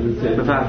بفرم.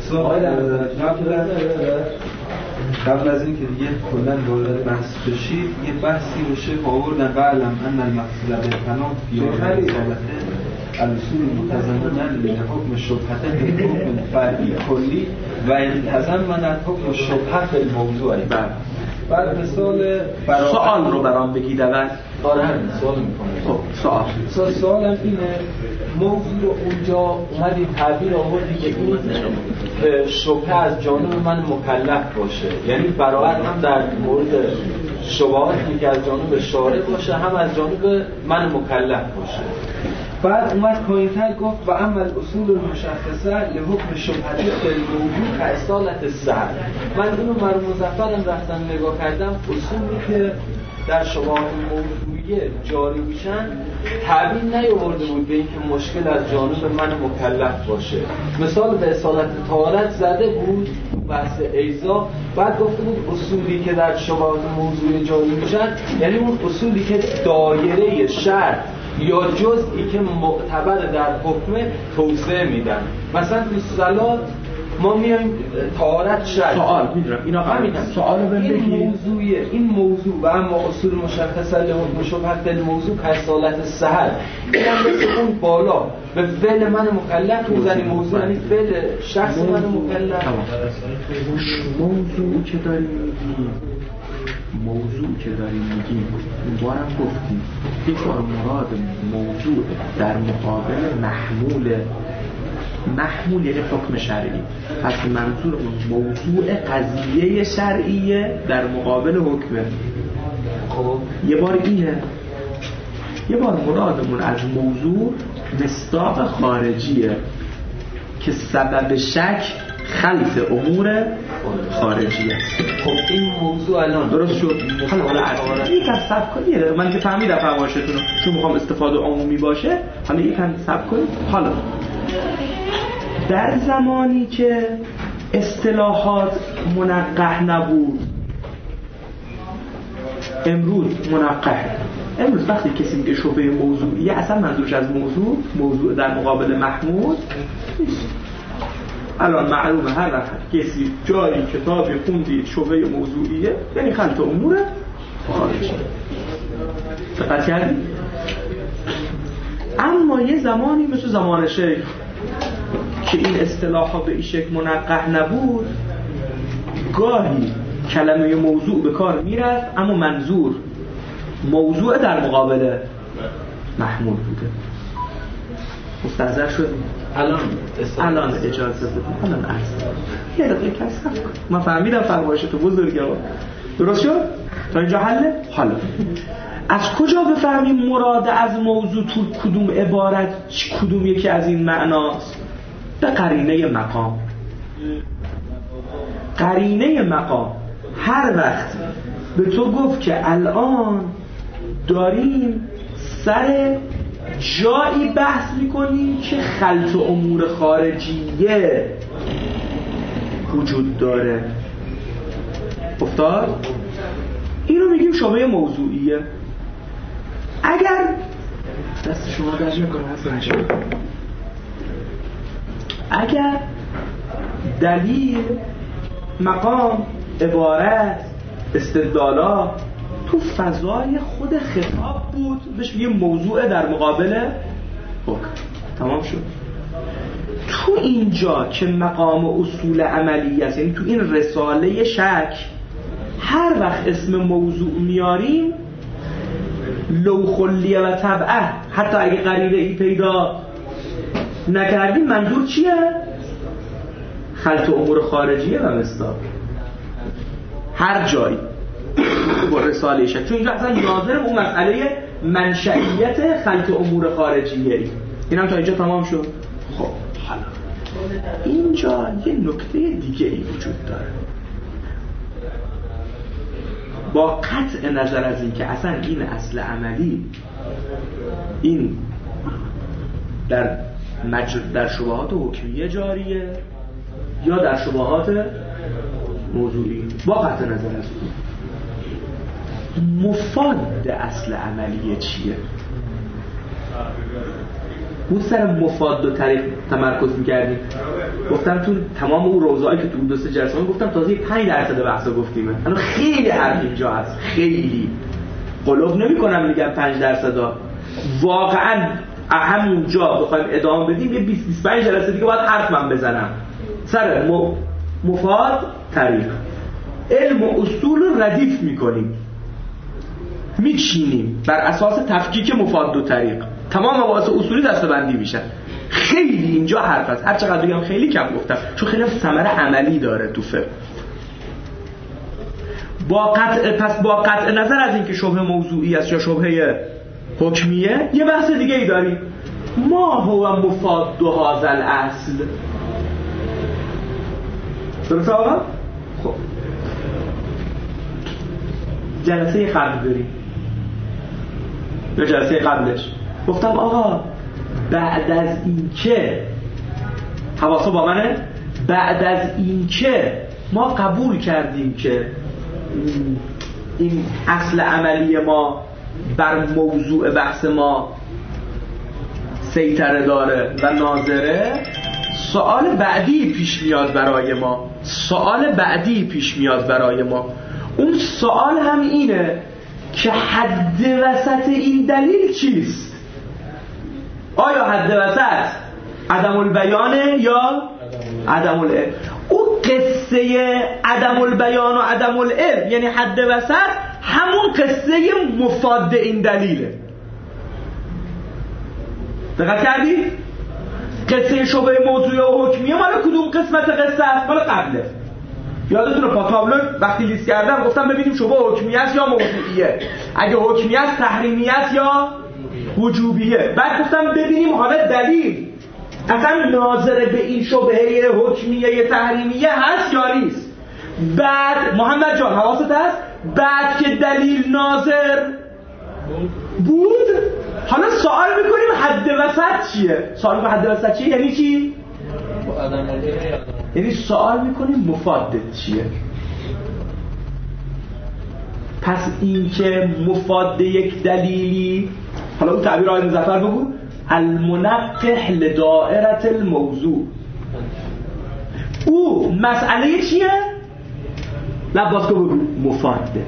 قبل از اینکه دیگه کلاً وارد بحث بشید یه بحثی بشه آوردن بعلم ان المقصود بالقناعة فی رسالته الاصول المتضمنه لحکم شبهه حکم فرعی کلی و تضمن حکم شبهه الموضوع. بعد مثال سوال رو برام بگید اول. آره همین سوال میکنم. سوالم اینه، موضوع رو اونجا اومدی تعبیر آوردی که این شبهه از جانب من مکلف باشه، یعنی برابر هم در مورد شبهاتی که از جانب شارع باشه هم از جانب من مکلف باشه. بعد اومد پایین‌تر گفت و اما الاصول المشخصه لحکم شبهه الموضوع کاصالت السهل. من اینو مرحوم مظفرم رفتم نگاه کردم، اصولی که در شبهات موضوعیه جاری میشن تعبیر نیاورده بود به اینکه مشکل از جانب من مکلف باشه. مثال به اصالت طهارت زده بود بحث ایزا، بعد گفته بود اصولی که در شبهات موضوعی جاری میشن یعنی اون اصولی که دایره شرط یا جزئی که معتبر در حکم توسعه میدن. مثلا تو صلات ما میایم طهارت شرط سوال میدونم اینا همینه. سوالو بگید. این موضوع و اما اصول مشخصه لحکم شبهه الموضوع کاصالت السهل. اینم مثل اون بالا به فعل من مکلف میزنی، موضوع یعنی فعل شخص من مکلف. موضوع که داریم میگیم اون بارم گفتیم یک بار مراد موضوع در مقابل محمول یعنی حکم شرعی. پس منظور اون موضوع قضیه شرعیه در مقابل حکمه. یه بار اینه، یه بار مرادمون از موضوع مصداق خارجیه که سبب شک خلط امور خارجی است. خب این موضوع الان درست شد. حالا یک از سب کنید، من که فهمیدم فرمایشتون رو، چون میخوام استفاده عمومی باشه. حالا یک از سب کنید. حالا در زمانی که اصطلاحات منقح نبود، امروز منقح. امروز وقتی کسی میگه شبهه موضوعیه اصلا منظورش از موضوع در مقابل محمول نیست. الان معلومه هر وقت کسی جایی کتابی خوندید شبهه موضوعیه یعنی خلط امور خارجی. دقت کردید؟ اما یه زمانی مثل زمان شیخ که این اصطلاح ها به این شکل منقح نبود، گاهی کلمه موضوع به کار میرفت اما منظور موضوع در مقابل محمول بوده. مستحضر شدیم؟ الان اجازه بدیم. الان عرض یه دقیقه کسب کن. من فهمیدم فرمایشتو بزرگه. درست شد؟ تا اینجا حله؟ حالا از کجا بفهمیم مراد از موضوع تو کدوم عبارت کدوم یکی از این معناست؟ به قرینه مقام. قرینه مقام هر وقت به تو گفت که الان داریم سر جایی بحث میکنیم که خلط امور خارجیه وجود داره، افتاد؟ اینو میگیم شبهه موضوعیه. اگر دست شما درج میکنه حسن جان، اگر دلیل مقام عبارت استدلالات تو فضای خود خطاب بود بهش میگه موضوع در مقابل حکم. تمام شد. تو اینجا که مقام اصول عملی است، یعنی تو این رساله شک هر وقت اسم موضوع میاریم لو خلیه و طبعه، حتی اگه قرینه ای پیدا نکردیم منظور چیه؟ خلط امور خارجیه و مصداق. هر جایی با رساله شک، چون اینجا اصلا ناظرم اون مسئله منشئیت خلط امور خارجیه. این هم تا اینجا تمام شد. خب حالا اینجا یه نکته دیگه ای وجود داره. با قطع نظر از این که اصلا این اصل عملی این در شبهات حکمیه جاریه یا در شبهات موضوعی، با قطع نظر از اون مفاد اصل عملیه چیه؟ اون سر مفاد و طریق تمرکز میکردیم. گفتم تو تمام اون روزایی که تو دو سه جلسه گفتم تازه 5% بحثا گفتیم. الان خیلی حرف اینجا هست، خیلی قلوب نمی‌کنم میگم 5%. واقعا همونجا بخوایم ادامه بدیم یه 20-25 جلسه دیگه باید حرف من بزنم سر مفاد طریق. علم و اصول رو ردیف میکنیم، میچینیم بر اساس تفکیک مفاد و طریق. تمام مباحث اصولی دسته‌بندی میشن. خیلی اینجا حرف هست، هر چقدر بگم خیلی کم گفتم، چون خیلی ثمره عملی داره تو فقه. پس با قطع نظر از اینکه شبهه موضوعی است یا شبهه حکمیه، یه بحث دیگه ای داریم. ما هو مفاد هذا الاصل. درسته آقا؟ خب جلسه قبل بریم یا جلسه قبلش گفتم آقا بعد از این که حواسا با منه، بعد از این که ما قبول کردیم که این اصل عملی ما بر موضوع بحث ما سیطره داره و ناظره، سوال بعدی پیش میاد برای ما. اون سوال هم اینه که حد وسط این دلیل چیست؟ آیا حد وسط عدم البیانه یا عدم العلم؟ اون قصه عدم البیان و عدم العلم یعنی حد وسط همون قصه مفاد این دلیله. دقت کردی؟ قصه شبهه موضوعی و حکمیه مال کدوم قسمت قصه است؟ مال قبله. یادتونه پاتابلو وقتی لیست کردم گفتم ببینیم شبهه حکمیه است یا موضوعیه، اگه حکمیه است تحریمیه است یا وجوبیه. بعد گفتم ببینیم حالا دلیل اصلا ناظر به این شبهه حکمیه تحریمیه هست یا نیست. بعد محمد جان حواست هست، بعد که دلیل ناظر بود حالا سوال میکنیم حد وسط چیه؟ سوال به حد وسط چیه یعنی چی؟ یعنی سوال میکنیم مفاد چیه؟ پس این که مفاد یک دلیلی، حالا اون تعبیر آقای مظفر بگو، المنقح لدائرة الموضوع، او مسئله چیه؟ لباسکو بگو مفاده.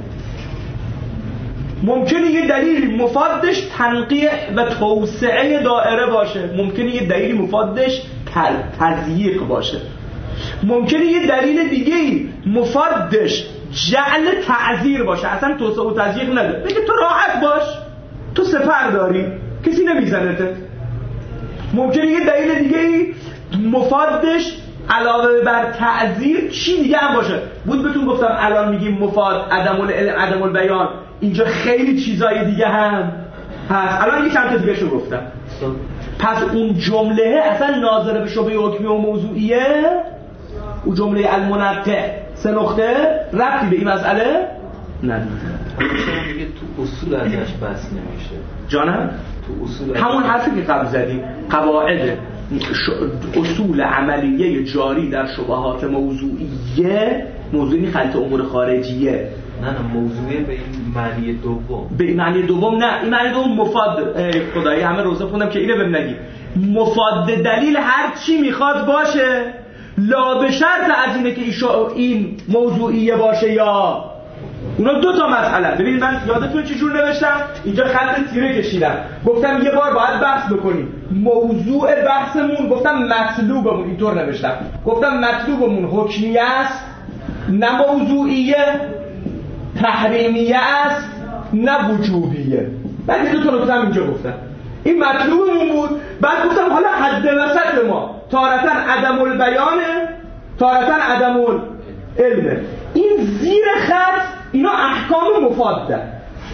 ممکنه یه دلیل مفادش تنقیح و توسعه دائره باشه، ممکنه یه دلیل مفادش تضییق باشه، ممکنه یه دلیل دیگه مفادش جعل تعذیر باشه، اصلا توسعه و تضییق نداره، بگه تو راحت باش، تو سپر داری کسی نمیزنته. ممکنه یه دلیل دیگه مفادش علاوه بر تعذیر چی دیگه هم باشه. بود بهتون گفتم الان میگیم مفاد عدم البیان، اینجا خیلی چیزای دیگه هم هست. الان یه چند تا دیگه شو گفتم. پس اون جمله اصلا ناظر به شبهه حکمی و موضوعیه، اون جمله المنقح 3 نقطه ربطی به این مسئله نداره. دیگه تو اصول ازش بحث نمیشه جانم؟ تو اصول همون حرفی که قبل زدیم، قواعد اصول عملیه جاری در شبهات موضوعیه، موضوعی خلط امور خارجیه. نه موضوعی به این معنی دوم. به این معنی دوم نه، این معنی دوم مفاد. خدایی همه روزه خوندم که اینو بهم نگی. مفاد دلیل هر چی میخواد باشه، لا به شرط از اینه که این موضوعیه باشه یا اونا 2 تا مسئله. ببینید من یادتون چه جور نوشتم؟ اینجا خط تیره کشیدم، گفتم یه بار باید بحث بکنیم. موضوع بحثمون گفتم مطلوبمون، اینطور نوشتم، گفتم مطلوبمون حکمیه است نه موضوعیه، تحریمیه است نه وجوبیه. بعد 2 تا نکته اینجا گفتم، این مطلوبمون بود. بعد گفتم حالا حد وسط ما تارتاً عدم البیانه، تارتاً عدم العلمه. این زیر خط اینا احکام مفاده.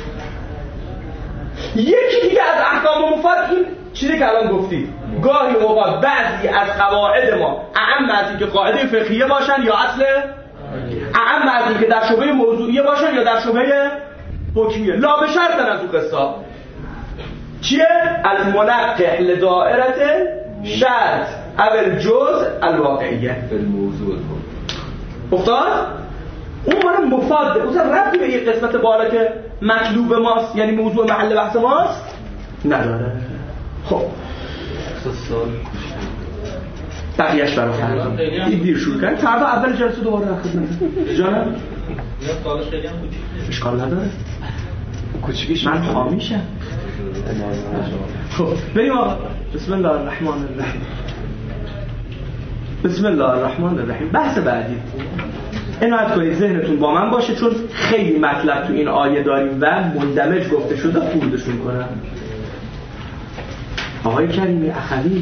یکی دیگه از احکام مفاد این چیزی که الان گفتید، گاهی اوقات بعضی از قواعد ما اعم از این که قاعده فقهیه باشن یا اصل، اعم از این که در شبهه موضوعیه باشن یا در شبهه حکمیه. لا به شرط از اون قصه چیه؟ المنقح لدائرة شرط اول جزء الواقعیه الموضوع افتاد؟ اون مال مفاده، اون ربطی به یک قسمت بالا که مطلوب ماست یعنی موضوع محل بحث ماست نداره. خب بقیه‌اش برای فردا این دیر شروع کردن فردا اول جلسه دوباره در خدمت جانم سوالش خیلی هم کوچیکه اشکال نداره کوچیکیش من حامیشم خب بریم آقا بسم الله الرحمن الرحیم بسم الله الرحمن الرحیم بحث بعدی عنایت کنید ذهنتون با من باشه چون خیلی مطلب تو این آیه داریم و مندمج گفته شده خوردشون کنم آقای کریمی اخوی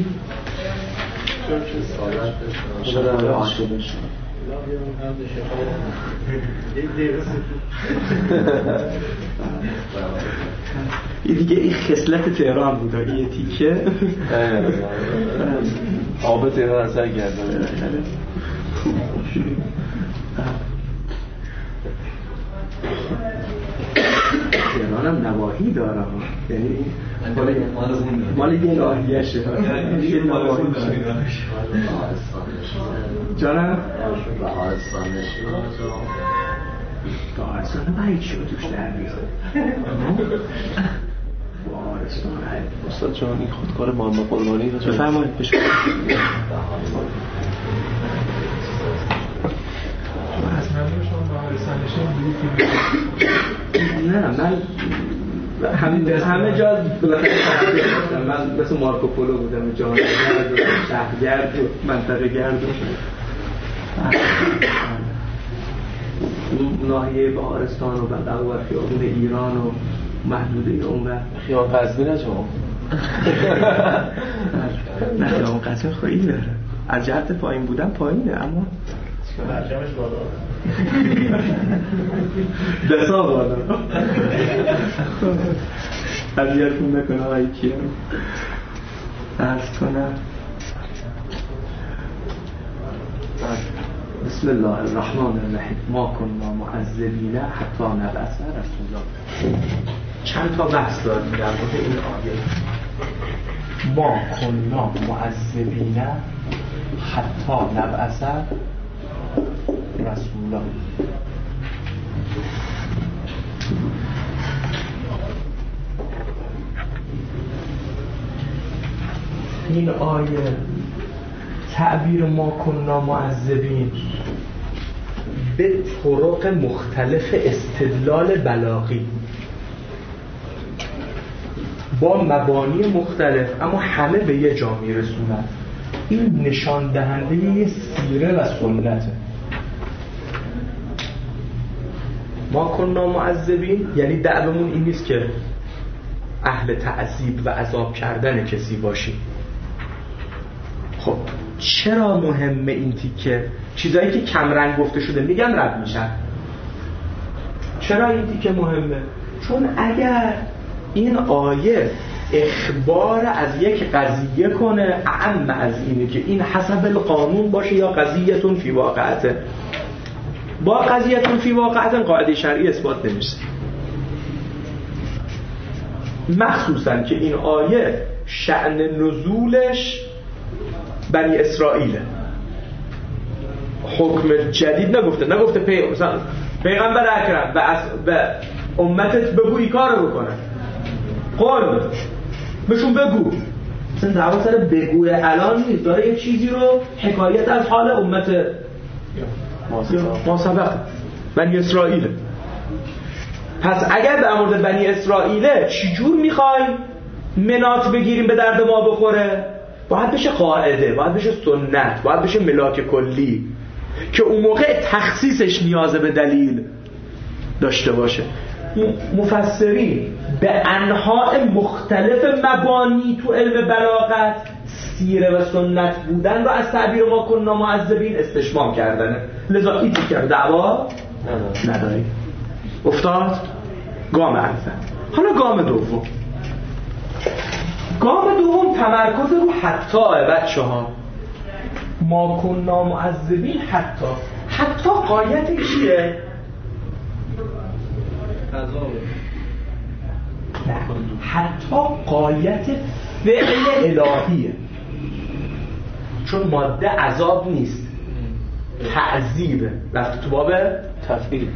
این دیگه این خصلت تهران بود یه تیکه آب تهران اثر گردن تهران هم نواحی داره یعنی مال یه ناحیه‌شه جانم دارستان باید شو توش در بیاد استاد جان این خودکار محمد قربانی رو بفرمایید بشو نه من همه جا بالاخره من مثل مارکو پولو بودم جانگرد و شهرگرد و منطقه گرد و ناحیه بهارستان و بقیه خیابون ایران و محدوده اون و خیابون قزوین شما نه خیابون قزوین خیلی داره از جهت پایین بودم پایینه اما برجمش بالا دسا بالا اذیتون نکنه آقای کیم عرض کنم بسم الله الرحمن الرحیم ما کنا معذبین حتی نبعث رسولا چند تا بحث داریم در مورد این آیه ما کنا معذبین حتی نبعث رسولا این آیه تعبیر ما کنا معذبین به طرق مختلف استدلال بلاغی با مبانی مختلف اما همه به یه جا میرسونن این نشان دهنده یه سیره و سنته ما کنا معذبین یعنی دعوامون این نیست که اهل تعذیب و عذاب کردن کسی باشیم خب چرا مهمه این تیکه چیزایی که کمرنگ گفته شده میگم رد میشن چرا این تیکه مهمه چون اگر این آیه اخبار از یک قضیه کنه اعم از اینه که این حسب القانون باشه یا قضیه‌تون فی واقعته با قضیه‌تون فی واقعته قاعده شرعی اثبات نمیشه مخصوصا که این آیه شأن نزولش بنی اسرائیل حکم جدید نگفته پیغمبر اکرم به امتت بگو این کارو بکنن قول بهشون بگو مثلا دعوا سر بگوی الان نیست داره یه چیزی رو حکایت از حال امت ما سبق بنی اسرائیل پس اگر در مورد بنی اسرائیل چجور میخوایم منات بگیریم به درد ما بخوره باید بشه قاعده باید بشه سنت باید بشه ملاک کلی که اون موقع تخصیصش نیاز به دلیل داشته باشه مفسرین به انواع مختلف مبانی تو علم بلاغت سیره و سنت بودن رو از تعبیر ما کنا معذبین استشمام کردنه لذا این تیکر دعوا نداری افتاد گام اول حالا گام دوم تمرکز رو حتی بچه ها ما کنا معذبین حتی قایت چیه؟ نه حتی قایت فعل الهیه چون ماده عذاب نیست تعذیبه رفت تو باب تفعیل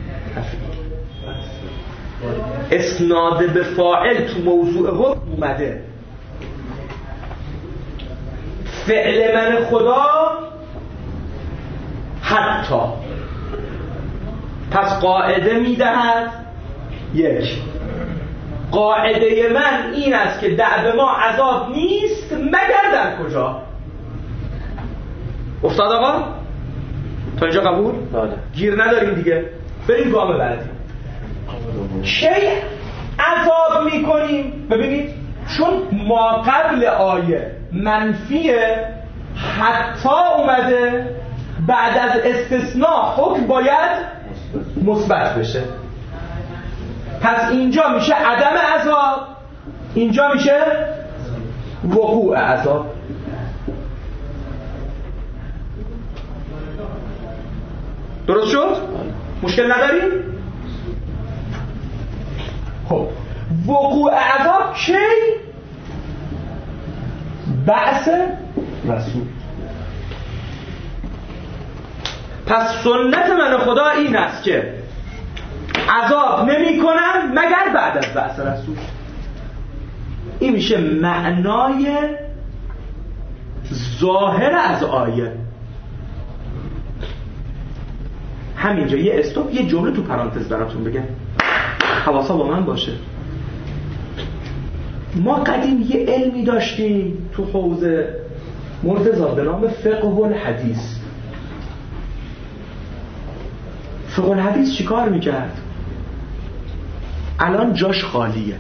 اسناد به فاعل تو موضوع حکم اومده فعل من خدا حتی. پس قاعده میدهد یک، قاعده من این است که دعو ما عذاب نیست مگر در کجا؟ افتاد آقا؟ تا اینجا قبول؟ گیر نداریم دیگه. بریم گام بعدی. چه عذاب میکنیم؟ ببینید چون ما قبل آیه منفیه حتی اومده، بعد از استثناء حکم باید مثبت بشه. پس اینجا میشه عدم عذاب، اینجا میشه وقوع عذاب. درست شد؟ مشکل نداریم؟ خب وقوع عذاب کی؟ بعث رسول. پس سنت من خدا این است که عذاب نمی کنم مگر بعد از بعث رسول. این میشه معنای ظاهر از آیه. همینجا یه استوب، یه جمله تو پرانتز براتون بگم، حواسا با من باشه. ما قدیم یه علمی داشتیم تو حوزه مرتضی به نام فقه الحدیث. فقه الحدیث چی کار میکرد؟ الان جاش خالیه.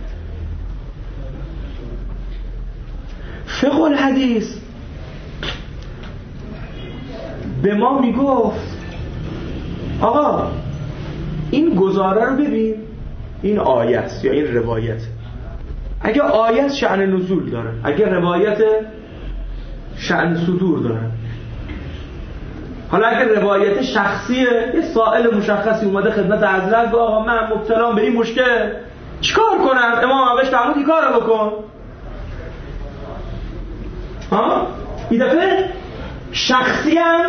فقه الحدیث به ما میگفت آقا این گزاره رو ببین، این آیه است یا این روایت. اگه آیه شأن نزول داره، اگه روایت شأن صدور داره. حالا اگه روایت شخصیه، یه سائل مشخصی اومده خدمت حضرت و آقا من مبتلام به این مشکل چیکار کنم؟ امام بهش فرمود این کارو بکن. این دفعه شخصی هم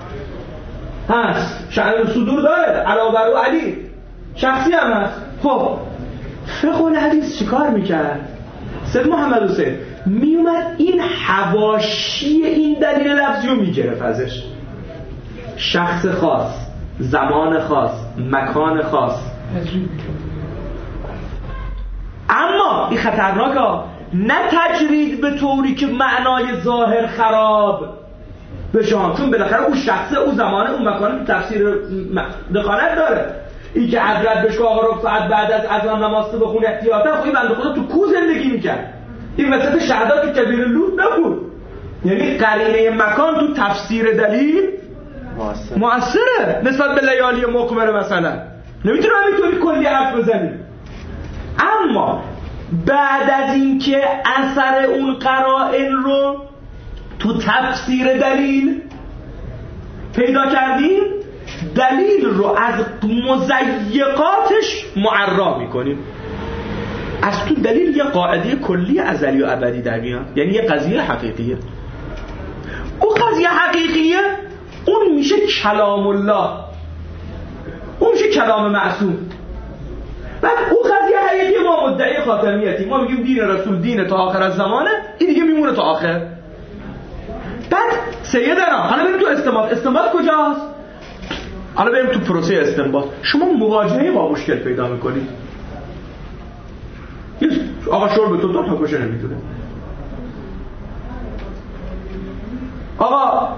هست، شأن صدور داره، علاوه بر علی شخصی هم هست. خب فقه الحدیث چیکار میکرد؟ سید محمد حسین میومد این حواشی این دلیل لفظی رو میگرفت ازش. شخص خاص، زمان خاص، مکان خاص. اما این خطرناکه، نه تجرید به طوری که معنای ظاهر خراب بشه، چون بالاخره اون شخصه، اون زمانه، اون مکانه تفسیر دخالت داره. این که حضرت بهش آقا رب ساعت بعد از اذان نماز تو بخون احتیاطا، خب این بنده خدا تو کو زندگی میکرد؟ این وسط شهادت که کبیر لوط نبود. یعنی قرینه مکان تو تفسیر دلیل مؤثره نسبت به لیالی مقمره مثلا. نمیتونه همینطوری کلی حرف بزنیم. اما بعد از اینکه اثر اون قرائن رو تو تفسیر دلیل پیدا کردیم، دلیل رو از مضیقاتش معرا میکنیم. از تو دلیل یه قاعده کلی ازلی و ابدی در میاد، یعنی یه قضیه حقیقیه. اون قضیه حقیقیه، اون میشه کلام الله، اون میشه کلام معصوم. بعد اون قضیه حقیقی ما مدعی خاتمیتی، ما میگیم دین رسول دین تا آخر از زمانه، این دیگه میمونه تا آخر. بعد سیدنا حالا بریم تو استنباط کجاست؟ حالا بریم تو پروسه استنباط. شما مواجهه با مشکل پیدا میکنید. آقا شرب تو داد حکمش نمیدونه. آقا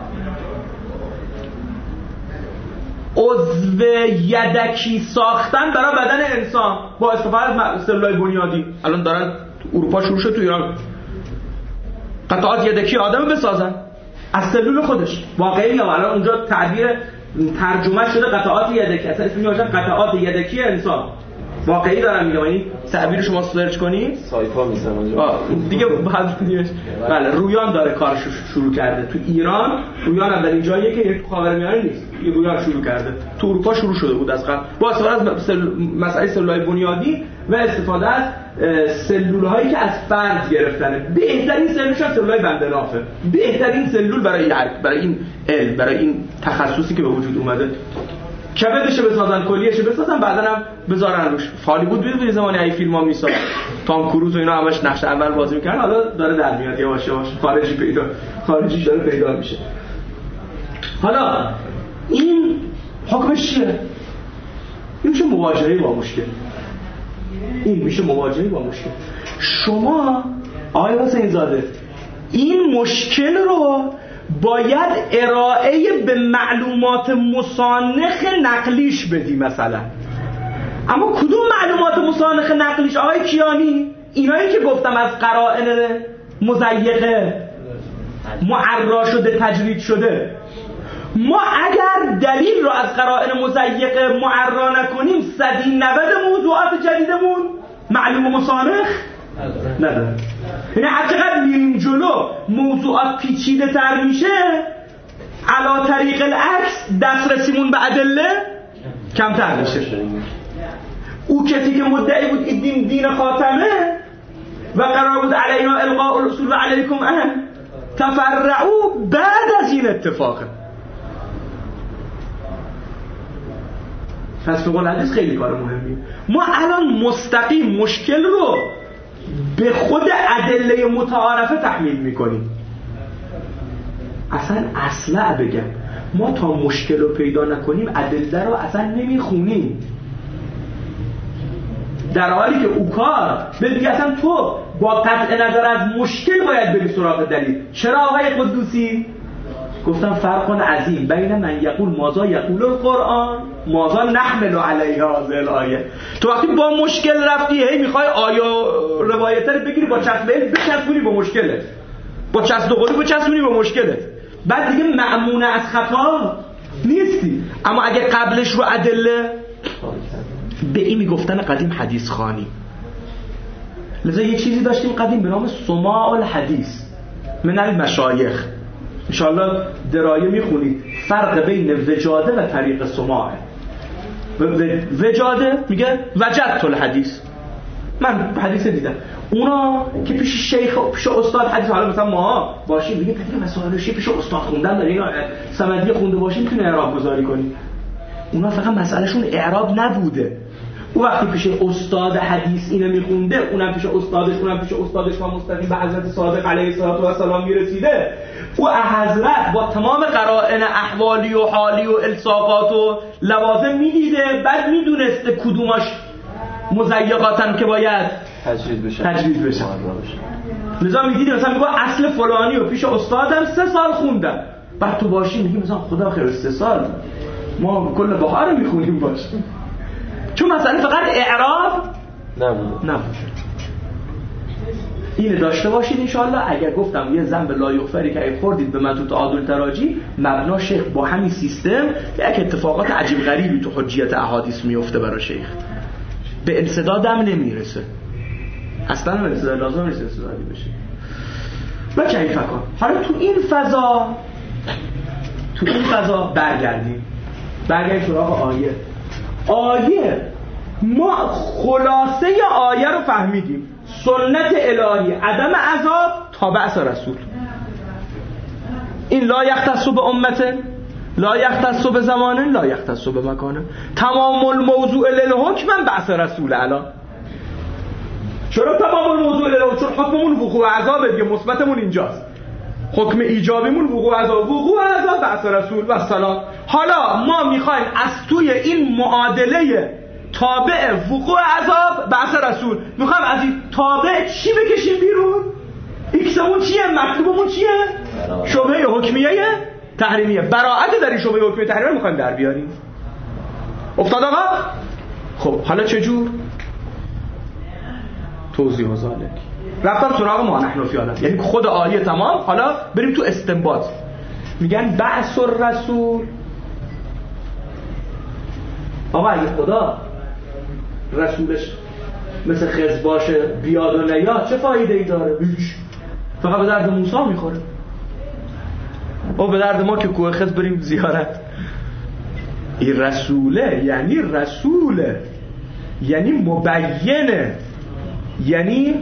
عضو یدکی ساختن برای بدن انسان با استفاده از سلولای بنیادی. الان دارن تو اروپا شروع شد، تو ایران قطعات یدکی آدم بسازن از سلول خودش. واقعی یا الان اونجا تعبیر ترجمه شده قطعات یدکی، اصلا اسمش میشه قطعات یدکی انسان. واقعی دارم میگم، یعنی تعبیر شما سرچ کنید سایپا میذارن اونجا دیگه بله. رویان داره کارش شروع کرده تو ایران. رویان اولین جاییه که تو خاورمیانه نیست، رویان شروع کرده. تو اروپا شروع شده بود از قبل با استفاده از مسئله سلولای بنیادی و استفاده از سلول‌هایی که از فرد گرفتنه. بهترین سلولش سلولای بندنافه، بهترین سلول برای این علم، برای این تخصصی که به وجود اومده. کبدشو بسازن، کلیهشو بسازن، بعدن هم بذارن روش. هالیوود بود زمانی این فیلم‌ها میساخت، تام کروز و اینا همش نقش اول بازی می‌کردن، حالا داره در میاد یواش یواش خارجی داره پیدا میشه. حالا این حکمش چیه؟ این میشه مواجهه با مشکل. این میشه مواجهه با مشکل. شما آقای حسین زاده این مشکل رو باید ارائه به معلومات مسانخ نقلیش بدی مثلا. اما کدوم معلومات مسانخ نقلیش آقای کیانی؟ اینایی که گفتم از قرائن مزیقه معرا شده تجرید شده. ما اگر دلیل رو از قرائن مزیقه معرا نکنیم 190 موضوعات جدیدمون معلوم مسانخ نداره. یعنی هرچقدر میریم جلو موضوعات پیچیده تر میشه، علا طریق العکس دسترسیمون به ادله کمتر میشه. او کسی که مدعی بود این دین خاتمه و قرار بود علینا القاء الاصول و علیکم تفرعوا، بعد از این اتفاقه. پس فقه الحدیث خیلی کار مهمیه. ما الان مستقیم مشکل رو به خود ادله متعارفه تحمیل میکنیم. اصلا بگم ما تا مشکل رو پیدا نکنیم ادله رو اصلا نمیخونیم، در حالی که او کار بگی اصلا تو با قطع نظر از مشکل باید بری سراغ دلیل. چرا آقای قدوسی؟ گفتم فرق عظیم بین من یقول ماذا یقول القرآن ماذا نحمل علیه هذه الآیه. تو وقتی با مشکل رفتی هی میخوای آیا روایت رو بگیری با چسبه بچسبونی با مشکلت، با چسب قولی بچسبونی با مشکلت، بعد دیگه مأمون از خطا نیستی. اما اگه قبلش رو ادله به این میگفتن قدیم حدیث خوانی. لذا یک چیزی داشتیم قدیم به نام سماع الحدیث من المشایخ. انشاءالله درایه میخونید فرق بین وجاده و طریق سماعه. وجاده میگه وجدت الحدیث، من حدیث دیدم. اونا که پیش شیخ و پیش استاد حدیث، حالا مثلا ما باشیم میگه دیگه مسائلشی پیش استاد خوندن داره، اینا سمدی خونده باشیم میتونه اعراب گذاری کنی. اونا فقط مسئلهشون اعراب نبوده. او وقتی پیش استاد حدیث اینو میخونده، اونم پیش استادش و مستقیم به حضرت صادق علیه السلام میرسیده، او حضرت با تمام قرائن احوالی و حالی و الصاقات و لوازم میدیده، بعد میدونسته کدوماش مزیقاتن که باید تجرید بشه. لذا میدیده مثلا میگه اصل فلانی و پیش استادم 3 سال خوندم، بعد تو باشی میگی مثلا خدا خیر 3 سال ما کل بهار میخونیم باشیم، چون مثلا فقط اعراب نبود. اینو داشته باشید انشالله. اگر گفتم یه ذنب لا یغفری که خوردید به متن تعادل تراجی، مبنا شیخ با همین سیستم یک اتفاقات عجیب غریبی تو حجیت احادیث میفته برای شیخ، به انسدادم نمیرسه، اصلا به انسداد لازم نیست انسدادی بشه. و کیف کن. حالا تو این فضا برگردیم سراغ آیه. ما خلاصه آیه رو فهمیدیم، سنت الهی عدم عذاب تا بعث رسول. این لا یختص به امته، لا یختص به زمانه، لا یختص به مکانه. تمام الموضوع للحکم بعث رسول الان. چرا تمام الموضوع للحکم؟ چون حکممون وقوع عذابه دیگه، مثبتمون اینجاست. حکم ایجابیمون وقوع عذاب بعث رسول و سلام. حالا ما میخوایم از توی این معادله تابع وقوع عذاب بعث رسول میخوایم از این تابع چی بکشیم بیرون؟ ایکسمون چیه؟ مطلوبمون چیه؟ شبهه حکمیه تحریمیه. براعت در این شبهه حکمیه تحریمیه میخوایم در بیاریم. افتاد آقا؟ خب حالا چجور؟ توضیح و ذالک. رفتم سراغ ما نحن فی حالت، یعنی خود آیه تمام. حالا بریم تو استنباط. میگن بعث الرسول. آقا اگه خدا رسولش مثل خضر باشه بیاد و نیاد چه فایده ای داره؟ هیچ. فقط به درد موسی میخوره. او به درد ما که کوه خضر بریم زیارت. این رسوله یعنی رسوله، یعنی مبینه، یعنی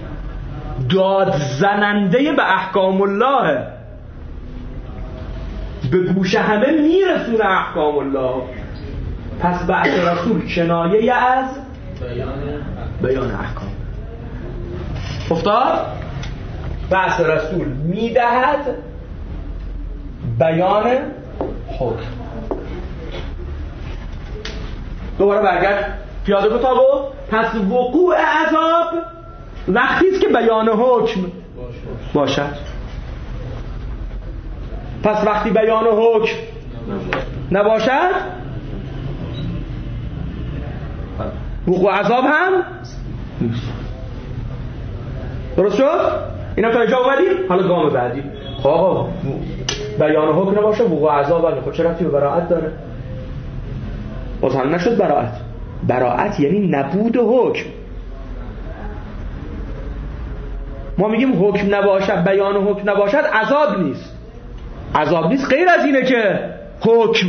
داد زننده به احکام الله. به گوش همه میرسونه احکام الله. پس بعث رسول کنایه از بیان احکام. افتاد؟ بعث رسول میدهد بیان حکم. دوباره برگرد پیاده کتابو. پس وقوع عذاب وقتی است که بیان حکم باشد. پس وقتی بیان حکم نباشد وقوع عذاب هم نیست. درست شد؟ اینا تا اینجا اومدیم. حالا گام بعدی. خب آقا بیان حکم نباشه وقوع عذاب هم. خب چه ربطی به براءت داره؟ باز هم نشد براءت. براءت یعنی نبود حکم. ما میگیم حکم نباشد، بیان حکم نباشد، عذاب نیست. عذاب نیست غیر از اینه که حکم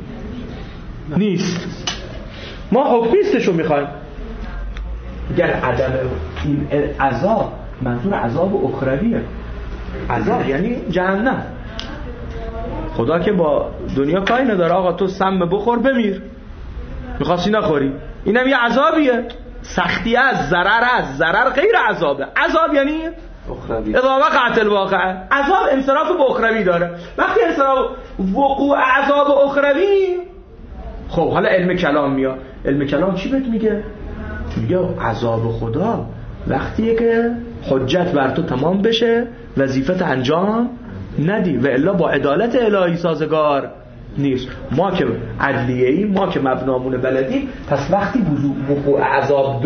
نیست. ما حکم نیستشو میخوایم. گر عدم این عذاب منظور عذاب اخرویه. عذاب یعنی جهنم. خدا که با دنیا کاری نداره. آقا تو سم بخور بمیر، میخواستی نخوری، اینم یه عذابیه. سختی از ضرر غیر عذابه. عذاب یعنی اخروی. اذا وقعت الواقعه. عذاب انصراف به اخروی داره. وقتی انصراف وقوع عذاب اخروی، خب حالا علم کلام میاد. علم کلام چی بهت میگه؟ میگه عذاب خدا وقتیه که حجت بر تو تمام بشه، وظیفت انجام ندی و الا با عدالت الهی سازگار نیست. ما که عدلیه‌ای، ما که مبنامون بلدی. پس وقتی وقوع عذاب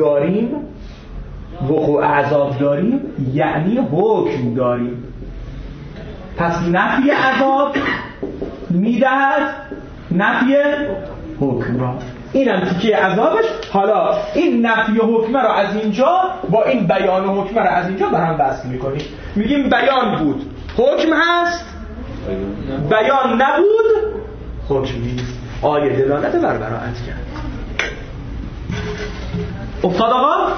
داریم یعنی حکم داریم. پس نفی عذاب میدهد نفی حکم را. اینم تیکه عذابش. حالا این نفی حکم را از اینجا با این بیان حکم را از اینجا به هم وصل میکنیم. میگیم بیان بود حکم هست، بیان نبود حکم نیست. آیه دلالت بر براءت کرد. افتاد آقا؟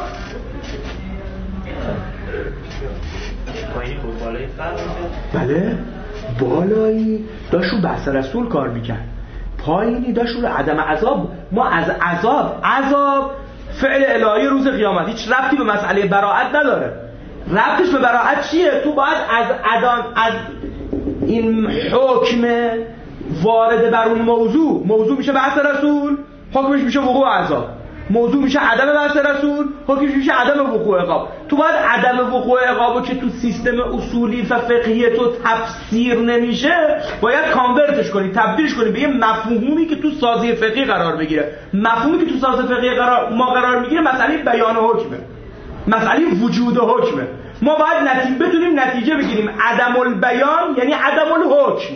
بله بالایی داشت رو بحث رسول کار میکرد، پایینی داشت رو عدم عذاب. ما از عذاب فعل الهی روز قیامت هیچ ربطی به مسئله براءت نداره. ربطش به براءت چیه؟ تو باید از این حکم وارد بر اون موضوع میشه بحث رسول، حکمش میشه وقوع عذاب. موضوع میشه عدم بحث رسول، حکمش میشه عدم وقوع عقاب. تو باید عدم وقوع عقابو که تو سیستم اصولی و فقهی تو تفسیر نمیشه، باید کانورتش کنی، تبدیلش کنی به یه مفهومی که تو سازی فقهی قرار بگیره. مفهومی که تو سازی فقهی قرار میگیره مسئله بیان حکمه، مسئله وجود حکمه. ما باید بتونیم نتیجه بگیریم. عدم البیان یعنی عدم الحکم،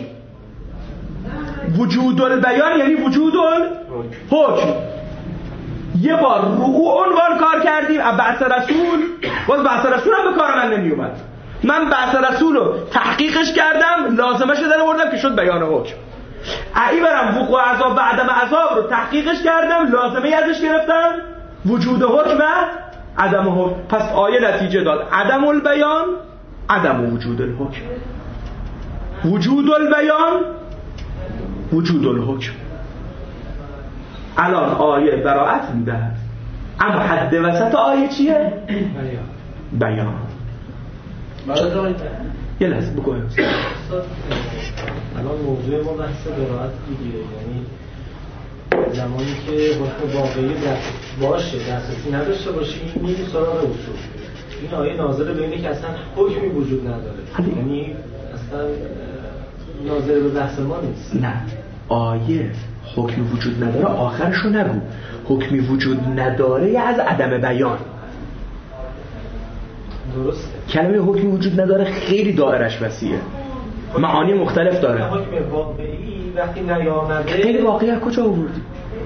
وجود البیان یعنی وجود الحکم. یه بار رقوع عنوان کار کردیم از بحث رسول، باز بحث رسول هم به کار من نمی اومد. من بحث رسول رو تحقیقش کردم، لازمش رو در آوردم که شد بیان حکم. ای برم وقوع عذاب و عدم عذاب رو تحقیقش کردم، لازمه ازش گرفتم وجود حکم عدم حکم. پس آیه نتیجه داد عدم البیان عدم وجود الحکم، وجود البیان وجود الحکم. الان آیه براءت میدهد، اما حد وسط آیه چیه؟ بیان. یه لحظه بگویم. الان موضوع ما بحث براءت دیگه، یعنی زمانی که حکم واقعی باشه دسترسی نداشته باشی میریم سراغ اصول. این آیه ناظر به اینه که اصلا حکمی وجود نداره، یعنی اصلا ناظر به بحث ما نیست. نه، آیه حکمی وجود نداره آخرشو نگو. حکمی وجود نداره از عدم بیان. درسته. کلمه حکمی وجود نداره خیلی دایرش وسیعه، معانی مختلف داره. حکم واقعی وقتی نیامده خیلی واقعی از کجا آوردی؟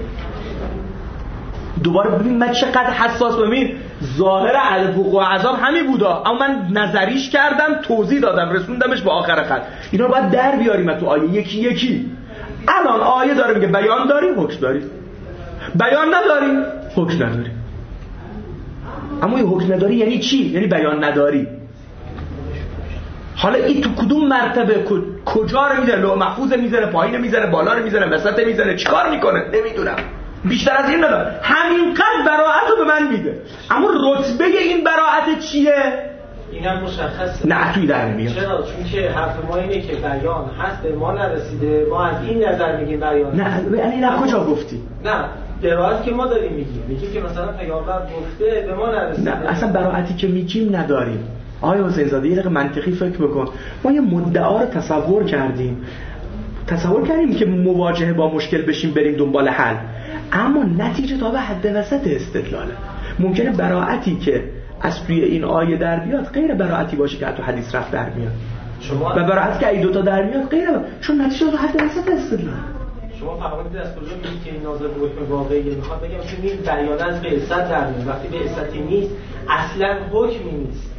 دوباره ببین من چقدر حساس. ببین ظاهر الوقوع عذاب همین بودا، اما من نظریش کردم، توضیح دادم، رسوندمش به آخر خط. اینا رو باید در بیاریم تو آیه یکی یکی. الان آیه داره میگه بیان داریم حکم داریم، بیان نداریم حکم نداریم. اما این حکم نداری یعنی چی؟ یعنی بیان نداری. حالا این تو کدوم مرتبه کجا رو میذاره؟ لوح محفوظ میذاره، پایین میذاره، بالا رو میذاره، وسط میذاره، چیکار میکنه؟ نمیدونم. بیشتر از این نداره. همینقدر براءت رو به من میده. اما رتبه این براءت چیه؟ اینم مشخصه. نه توی در نمیاد. چرا؟ چون که حرف ما اینه که بیان هست به ما نرسیده، ما از این نظر میگیم بیان. نه یعنی نه کجا گفتی؟ نه براءتی که ما داریم میگیم که مثلا پیامبر گفته به ما نرسیده. نه اصلا براءتی که میگیم نداریم. آقای حسین زاده یه دقیقه منطقی فکر بکن. ما یه مدعا رو تصور کردیم که مواجهه با مشکل بشیم بریم دنبال حل، اما نتیجه تا به حد وسط استدلاله. ممکنه براءتی که از توی این آیه در بیاد غیر براءتی باشه که تو حدیث رفت در میاد، و براءت که ای دوتا در میاد غیر، چون نتیجه تا حد وسط استدلال. شما فرمودید از کجا میگید که این ناظر به حکم واقعیه؟ میخواد بگم که این بیان از بعثت در میاد. وقتی بعثتی نیست اصلا حکمی نیست.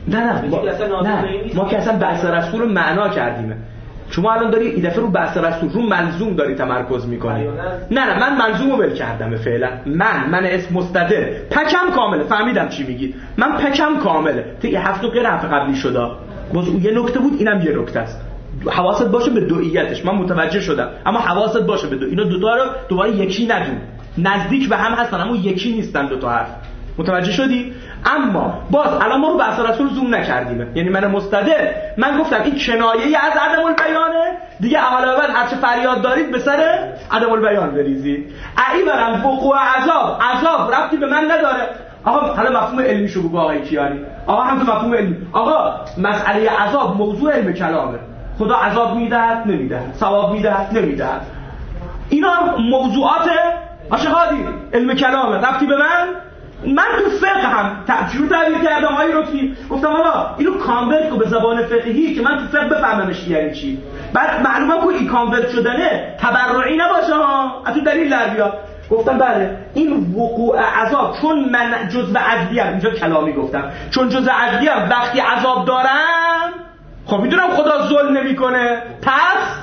نه ما که اصلا بعث رسول رو معنا کردیم. شما الان داری این دفعه رو بعث رسول رو ملزوم داری تمرکز میکنی. نه من ملزوم رو ول کردم فعلا. من اسم مستتر پکم کامله. فهمیدم چی میگید. من پکم کامله. دیگه هفت غیر هفته قبلی شده. باز اون یه نکته بود، اینم یه نکته است. حواست باشه به دوئیتش. من متوجه شدم، اما حواست باشه به اینا دوتا رو دوباره یکی ندون. نزدیک به هم هستن اما یکی نیستن دوتا حرف. متوجه شدی؟ اما باز الان ما رو بعث رسول زوم نکردیم. یعنی من مستدل من گفتم این کنایه‌ای از عدم البیانه دیگه، عملا بعد هر چه فریاد دارید به سر عدم البیان بریزید. ای برم وقوع عذاب ربطی به من نداره. آقا حالا مفهوم علمی شو بگو آقای کیانی. آقا هم تو مفهوم علمی. آقا مسئله عذاب موضوع علم کلامه. خدا عذاب میدهد نمیدهد، ثواب میدهد نمیدهد، اینا موضوعات آشهادی علم کلامه. ربطی به من تو فقه هم تعبیر کردم آقای لطفی، گفتم آقا اینو کانورت کو به زبان فقهی که من تو فقه بفهممش یعنی چی. بعد معلومه که این کانورت شدنه تبرعی نباشه ها، از تو دلیل در بیاد. گفتم بله این وقوع عذاب چون من جزء عدلیه، اینجا کلامی گفتم، چون جزء عدلیه وقتی عذاب دارم خب میدونم خدا ظلم نمیکنه، پس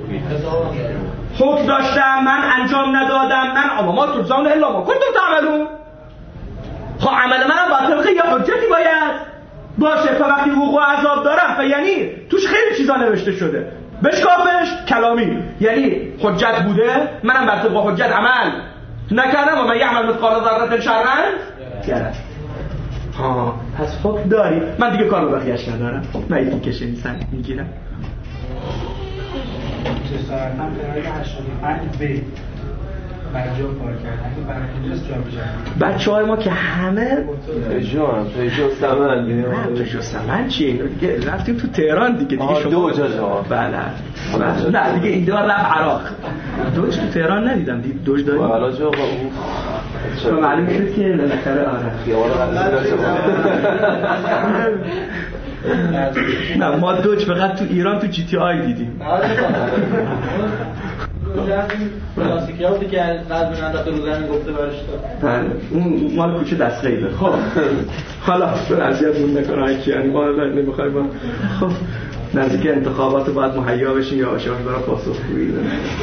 حکم داشتم من انجام ندادم، من اما ما ترزان الا ما کنتم تعملون. خب عمل منم با طبق یه حجتی باید باشه. وقتی وقوع عذاب دارم یعنی توش خیلی چیزا نوشته شده، بشکافش کلامی یعنی حجت بوده، منم بر طبق حجت عمل نکردم و من یعمل مثقال ذره شرا یره. ها پس حکم داری، من دیگه کار رو بخیش ندارم. من این کشه نیستم میگیرم. جسارتاً قراره 85 ب برجا کار کردن برای اینجاست جا میشه. بچه‌های ما که همه پیجو سمن چیه؟ رفتیم تو تهران دیگه شما دوج جا. بله نه دیگه این دور رفت عراق. دوج تو تهران ندیدم. دوج داریم حالا جو تو معلوم شد که بالاخره نه ما دوج فقط تو ایران تو جی تی آی دیدیم. کلاسیکیاتی که قلب ننداخته رو زمین گفته برش داد. اون مال کوچه دست غیبه. خب حالا به اذیتمون نکنه یعنی ما نمیخوایم. خب نزدیک انتخابات باید مهیا بشین یا آشانی برای پاسخگویی.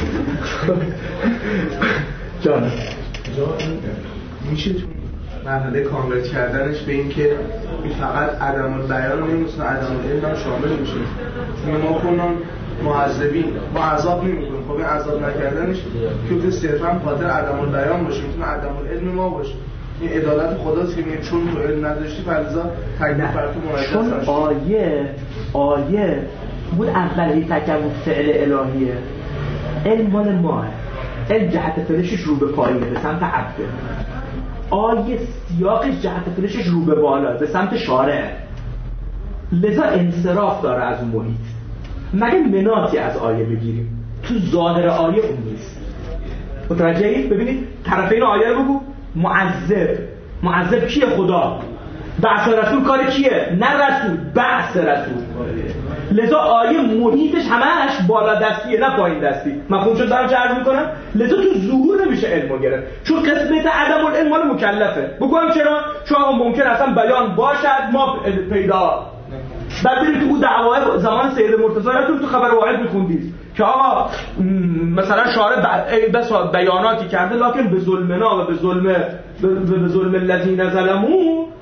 جان میشه تو مرحله کانورت کردنش به این که فقط عدم البیان نمیتونه عدم العلم هم شامل میشه. ما کنون معذبین ما عذاب نمیکنیم. خب این عذاب نکردنش که صرفا خاطر عدم البیان باشه، میتونه عدم العلم ما باشه. این عدالت خداست که میگه چون تو علم نداشتی فلزا تکلیف بر تو منجز نشه. چون آیه بود اولی تکون فعل الهیه. علم مال ماه، علم جهت فلشش رو به پایینه به سمت عبده. آیه سیاقش جهت فلشش رو به بالا به سمت شارع، لذا انصراف داره از اون محیط. مگه مناطی از آیه بگیریم تو ظاهر آیه اون نیست. متوجهید؟ ببینید طرفین آیه رو بگو. معذب کیه؟ خدا. بعث رسول کار کیه؟ نه رسول، بعث رسول. لذا آیه محیطش همش بالا دستیه نه پایین دستی. مفهوم شد دارم چه عرض میکنم؟ لذا تو ظهور نمیشه علمو گرفت، چون قسمت عدم العلم مال مکلفه. بگم چرا؟ چون ممکن اصلا بیان باشد ما پیدا. بعد برید تو اون دعوای زمان سید مرتضی تو خبر واحد میخوندید که آقا مثلا شارع بس بیاناتی کرده لکن به ظلمنا و به ظلم الذین ظلموا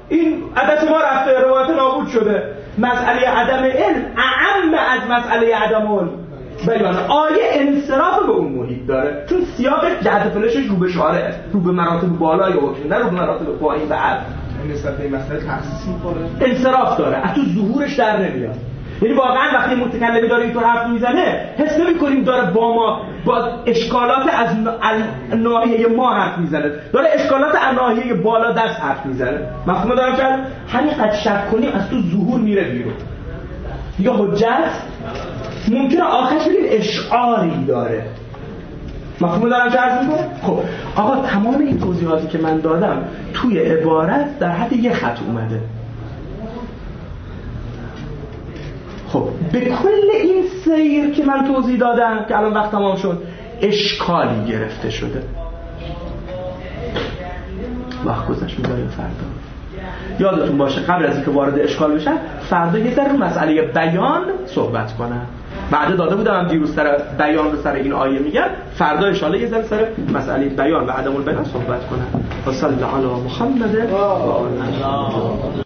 این عدد ما رفته، روایت نابود شده. مسئله عدم علم اعم از مسئله عدم علم بیان. آیه انصراف به اون محیط داره چون سیاق جهت فلشش رو به شارع، رو به مراتب بالای حکم، نه رو به مراتب پایین و عدل. نسبت به مسئله تخصیص می‌کنه، انصراف داره، از تو ظهورش در نمیاد. یعنی واقعا وقتی متکلمی داره اینطور حرف میزنه حس نمی‌کنیم داره با ما با اشکالات از ناحیه ما حرف میزنه، داره اشکالات از ناحیه بالا دست حرف میزنه. مفهوم دارم که همین قد شک کنیم از تو ظهور میره بیرون. یا حجت ممکنه آخرش بگید اشعاری داره. مفهوم دارم که عرض میکنم؟ خب آقا تمام این توضیحاتی که من دادم توی عبارت در حد یه خط اومده. خب به کل این سیر که من توضیح دادم که الان وقت تمام شد اشکالی گرفته شده. وقت گذشت میذاریم فردا. یادتون باشه قبل از اینکه وارد اشکال بشن فردا یه ذره مسئله بیان صحبت کنن. بعد داده بودم دیروز سر بیان رو سر این آیه میگن، فردا ان شاءالله یه ذره سر مسئله بیان و عدم البیان صحبت کنن. و صلی علی محمد و آله.